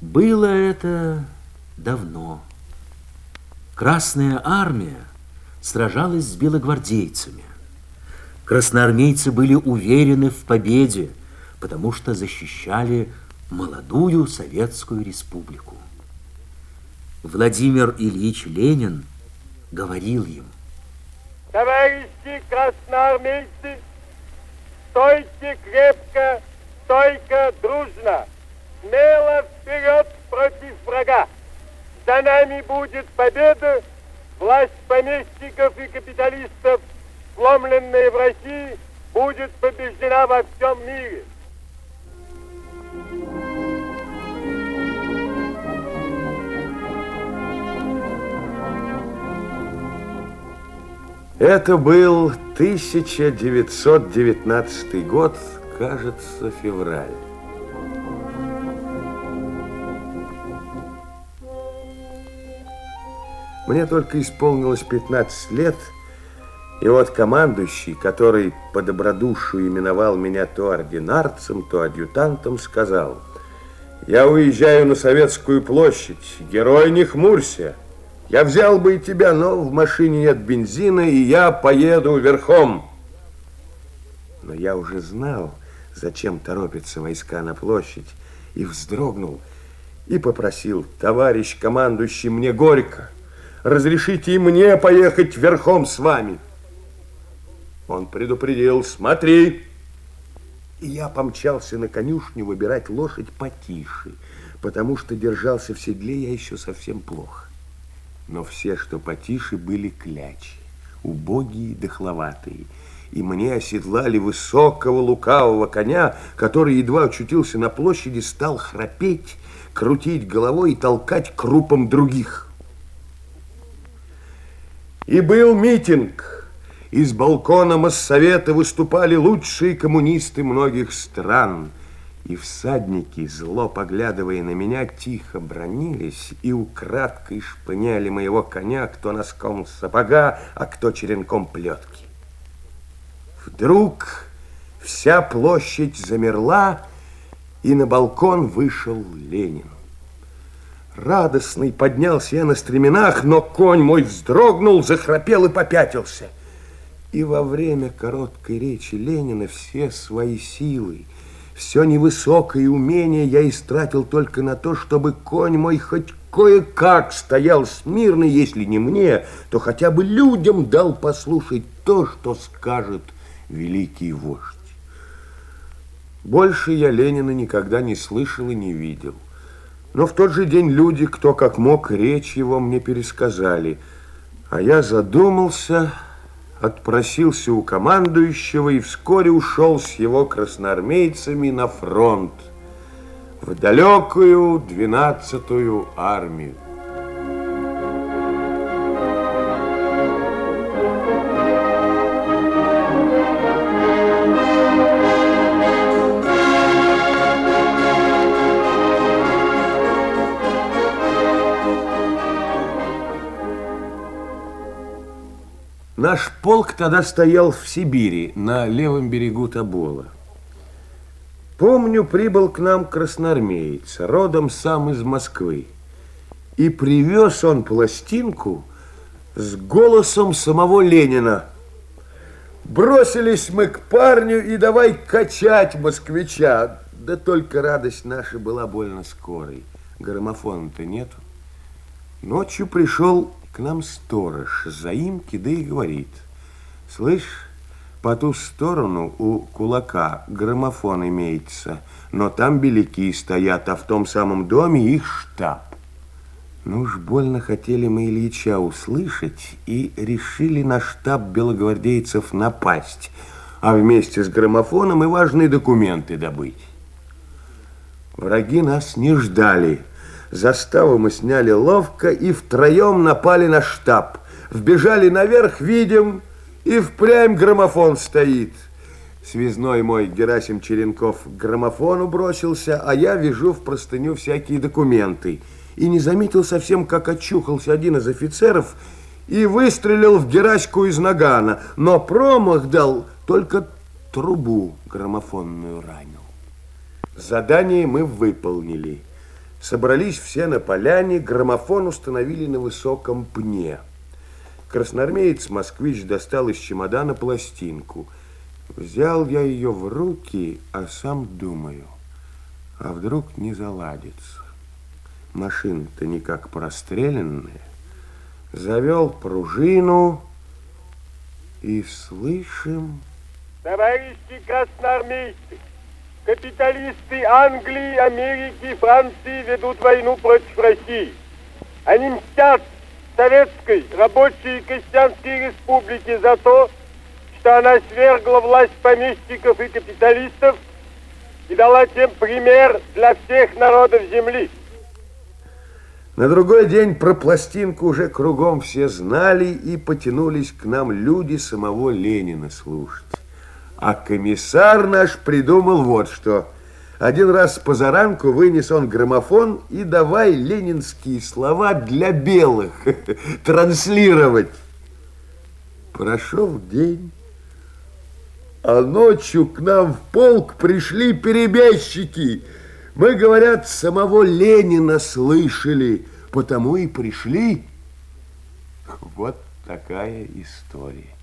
Было это давно. Красная армия сражалась с белогвардейцами. Красноармейцы были уверены в победе, потому что защищали молодую Советскую Республику. Владимир Ильич Ленин говорил им: товарищи красноармейцы, стойте крепко, стойко, дружно, смело вперед против врага. За нами будет победа, власть помещиков и капиталистов, сломленная в России, будет побеждена во всем мире. Это был 1919 год, кажется, февраль. Мне только исполнилось 15 лет, и вот командующий, который по добродушию именовал меня то ординарцем, то адъютантом, сказал: «Я уезжаю на Советскую площадь, герой, не хмурься. Я взял бы и тебя, но в машине нет бензина, и я поеду верхом». Но я уже знал, зачем торопятся войска на площадь, и вздрогнул, и попросил: «Товарищ командующий, мне горько. Разрешите и мне поехать верхом с вами». Он предупредил: «Смотри». И я помчался на конюшню выбирать лошадь потише, потому что держался в седле я еще совсем плохо. Но все, что потише, были клячи, убогие, дохловатые. И мне оседлали высокого лукавого коня, который едва очутился на площади, стал храпеть, крутить головой и толкать крупом других. И был митинг. Из балкона Моссовета выступали лучшие коммунисты многих стран. И всадники, зло поглядывая на меня, тихо бранились и украдкой шпыняли моего коня, кто носком сапога, а кто черенком плетки. Вдруг вся площадь замерла, и на балкон вышел Ленин. Радостный поднялся я на стременах, но конь мой вздрогнул, захрапел и попятился. И во время короткой речи Ленина все свои силы, все невысокое умение я истратил только на то, чтобы конь мой хоть кое-как стоял смирно, если не мне, то хотя бы людям дал послушать то, что скажет великий вождь. Больше я Ленина никогда не слышал и не видел. Но в тот же день люди, кто как мог, речь его мне пересказали. А я задумался, отпросился у командующего и вскоре ушел с его красноармейцами на фронт, в далекую 12-ю армию. Наш полк тогда стоял в Сибири, на левом берегу Тобола. Помню, прибыл к нам красноармеец, родом сам из Москвы. И привез он пластинку с голосом самого Ленина. Бросились мы к парню и давай качать москвича. Да только радость наша была больно скорой. Граммофона-то нету. Ночью пришел к нам сторож с заимки, да и говорит: «Слышь, по ту сторону у кулака граммофон имеется, но там беляки стоят, а в том самом доме их штаб». Ну уж больно хотели мы Ильича услышать и решили на штаб белогвардейцев напасть, а вместе с граммофоном и важные документы добыть. Враги нас не ждали. Заставу мы сняли ловко и втроем напали на штаб. Вбежали наверх, видим, и впрямь граммофон стоит. Связной мой Герасим Черенков к граммофону бросился, а я вяжу в простыню всякие документы. И не заметил совсем, как очухался один из офицеров и выстрелил в Гераську из нагана, но промах дал, только трубу граммофонную ранил. Задание мы выполнили. Собрались все на поляне, граммофон установили на высоком пне. Красноармеец-москвич достал из чемодана пластинку. Взял я ее в руки, а сам думаю, а вдруг не заладится. Машина-то никак простреленная. Завел пружину и слышим... Товарищи красноармейцы, капиталисты Англии, Америки, Франции ведут войну против России. Они мстят Советской рабочей и крестьянской республике за то, что она свергла власть помещиков и капиталистов и дала тем пример для всех народов земли. На другой день про пластинку уже кругом все знали, и потянулись к нам люди самого Ленина слушать. А комиссар наш придумал вот что. Один раз позаранку вынес он граммофон и давай ленинские слова для белых транслировать. Прошел день, а ночью к нам в полк пришли перебежчики. Мы, говорят, самого Ленина слышали, потому и пришли. Вот такая история.